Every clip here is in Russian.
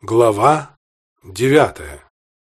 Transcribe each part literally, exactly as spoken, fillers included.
Глава девятая.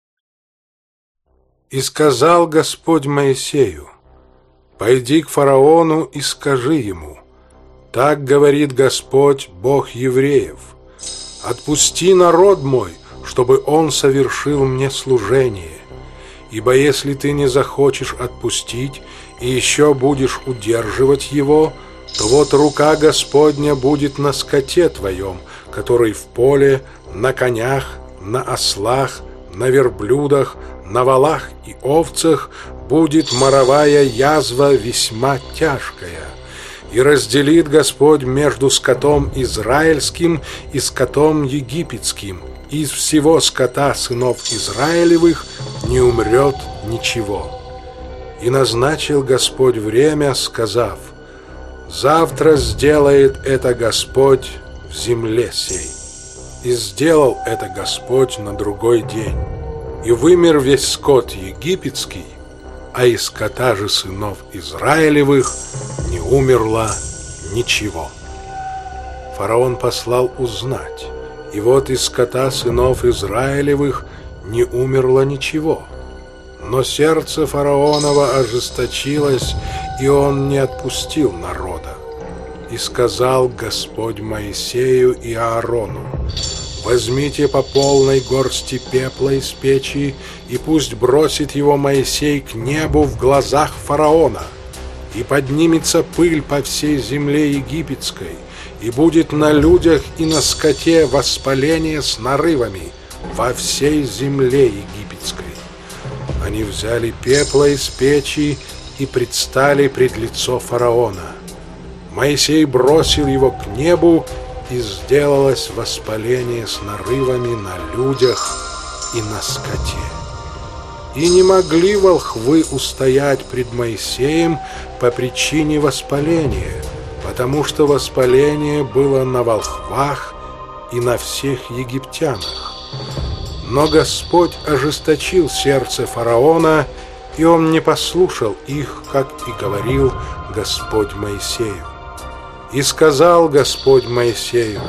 «И сказал Господь Моисею: пойди к фараону и скажи ему: так говорит Господь, Бог евреев: отпусти народ мой, чтобы он совершил мне служение. Ибо если ты не захочешь отпустить и еще будешь удерживать его, то вот рука Господня будет на скоте твоем, который в поле, на конях, на ослах, на верблюдах, на волах и овцах будет моровая язва весьма тяжкая. И разделит Господь между скотом израильским и скотом египетским. Из всего скота сынов Израилевых не умрет ничего. И назначил Господь время, сказав: завтра сделает это Господь в земле сей. И сделал это Господь на другой день. И вымер весь скот египетский, а из скота же сынов Израилевых не умерло ничего. Фараон послал узнать, и вот из скота сынов Израилевых не умерло ничего. Но сердце фараонова ожесточилось, и он не отпустил народа. И сказал Господь Моисею и Аарону: возьмите по полной горсти пепла из печи, и пусть бросит его Моисей к небу в глазах фараона. И поднимется пыль по всей земле египетской, и будет на людях и на скоте воспаление с нарывами во всей земле египетской. Они взяли пепла из печи и предстали пред лицо фараона. Моисей бросил его к небу, и сделалось воспаление с нарывами на людях и на скоте. И не могли волхвы устоять пред Моисеем по причине воспаления, потому что воспаление было на волхвах и на всех египтянах. Но Господь ожесточил сердце фараона, и он не послушал их, как и говорил Господь Моисею. И сказал Господь Моисею: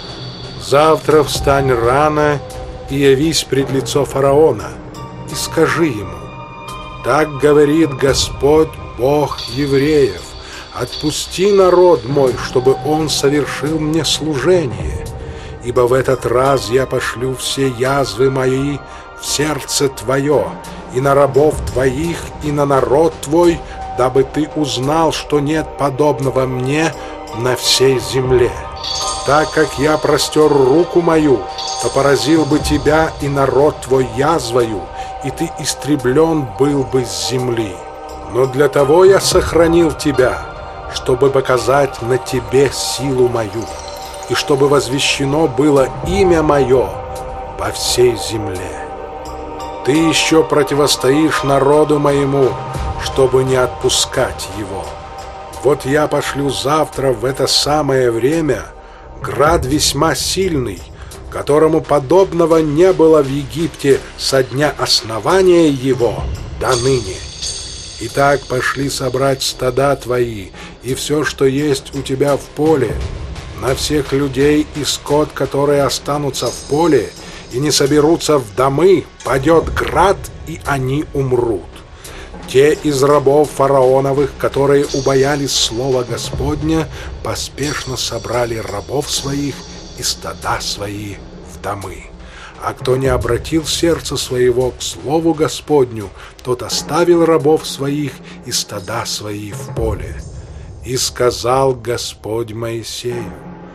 завтра встань рано и явись пред лицо фараона, и скажи ему: так говорит Господь, Бог евреев: отпусти народ мой, чтобы он совершил мне служение. Ибо в этот раз я пошлю все язвы мои в сердце твое, и на рабов твоих, и на народ твой, дабы ты узнал, что нет подобного мне на всей земле. Так как я простер руку мою, то поразил бы тебя и народ твой язвою, и ты истреблен был бы с земли. Но для того я сохранил тебя, чтобы показать на тебе силу мою, и чтобы возвещено было имя мое по всей земле. Ты еще противостоишь народу моему, чтобы не отпускать его. Вот я пошлю завтра в это самое время град весьма сильный, которому подобного не было в Египте со дня основания его до ныне. Итак, пошли собрать стада твои и все, что есть у тебя в поле. На всех людей и скот, которые останутся в поле и не соберутся в домы, падет град, и они умрут. Те из рабов фараоновых, которые убоялись слова Господня, поспешно собрали рабов своих и стада свои в домы. А кто не обратил сердце своего к слову Господню, тот оставил рабов своих и стада свои в поле. И сказал Господь Моисею: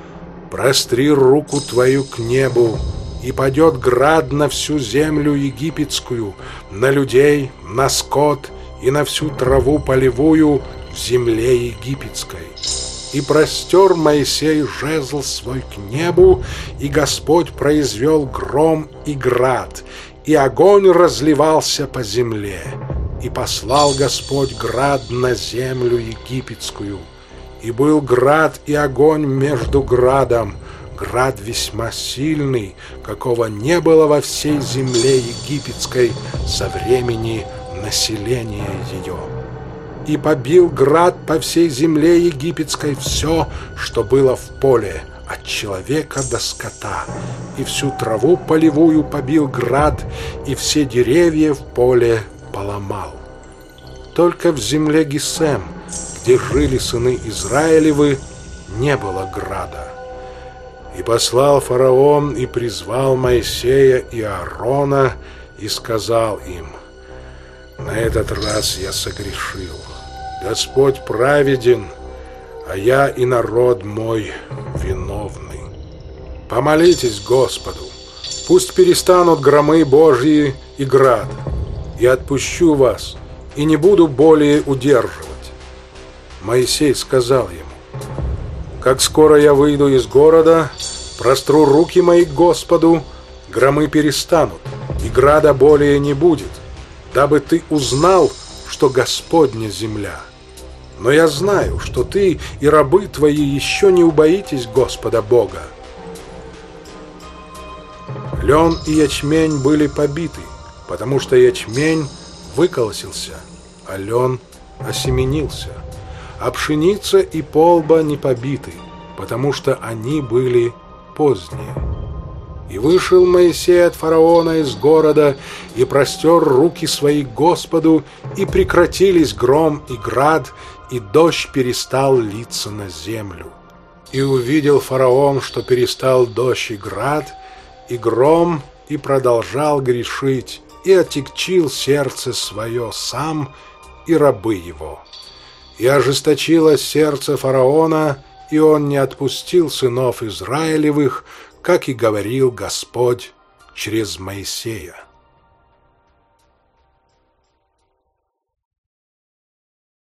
простри руку твою к небу, и падет град на всю землю египетскую, на людей, на скот и на всю траву полевую в земле египетской. И простер Моисей жезл свой к небу, и Господь произвел гром и град, и огонь разливался по земле. И послал Господь град на землю египетскую. И был град и огонь между градом, град весьма сильный, какого не было во всей земле египетской со времени населения ее. И побил град по всей земле египетской все, что было в поле, от человека до скота, и всю траву полевую побил град, и все деревья в поле поломал. Только в земле Гесем, где жили сыны Израилевы, не было града. И послал фараон и призвал Моисея и Аарона, и сказал им: «На этот раз я согрешил. Господь праведен, а я и народ мой виновны. Помолитесь Господу, пусть перестанут громы Божьи и град, и отпущу вас, и не буду более удерживать». Моисей сказал ему: «Как скоро я выйду из города, простру руки мои к Господу, громы перестанут, и града более не будет, дабы ты узнал, что Господня земля. Но я знаю, что ты и рабы твои еще не убоитесь Господа Бога». Лен и ячмень были побиты, потому что ячмень выколосился, а лен осеменился, а пшеница и полба не побиты, потому что они были поздние. И вышел Моисей от фараона из города, и простер руки свои к Господу, и прекратились гром и град, и дождь перестал литься на землю. И увидел фараон, что перестал дождь и град, и гром, и продолжал грешить, и отягчил сердце свое сам и рабы его. И ожесточилось сердце фараона, и он не отпустил сынов Израилевых, как и говорил Господь через Моисея.